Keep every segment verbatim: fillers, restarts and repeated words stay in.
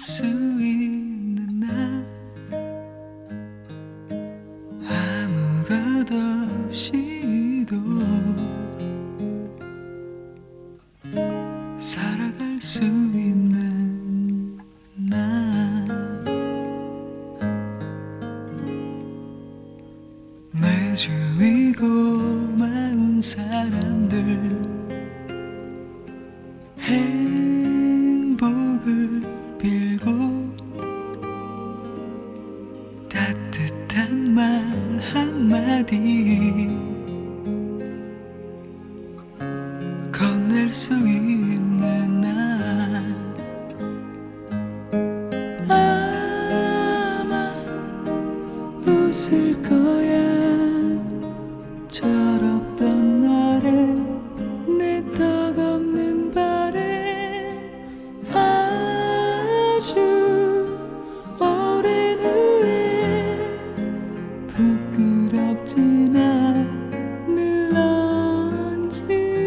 수 있는 날 아무 것 없이도 살아갈 수 있는 날 매주 이 고마운 사람들 행복을 빌고 따뜻한 말 한마디 건넬 수 있는 날 아마 웃을 거야 철없던 날에 내 떡 없는 발에 아주 오랜 후에 부끄럽진 않을런지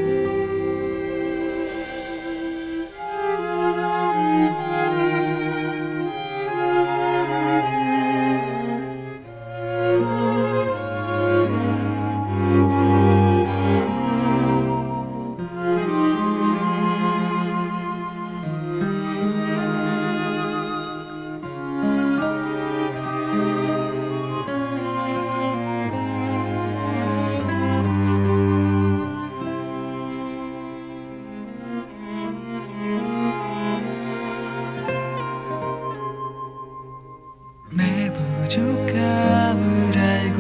내 부족함을 알고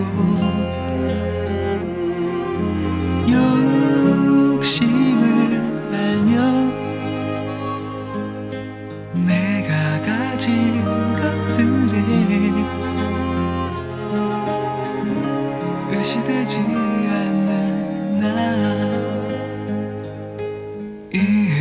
욕심을 알며 내가 가진 것들에 의시되지 않는 나 이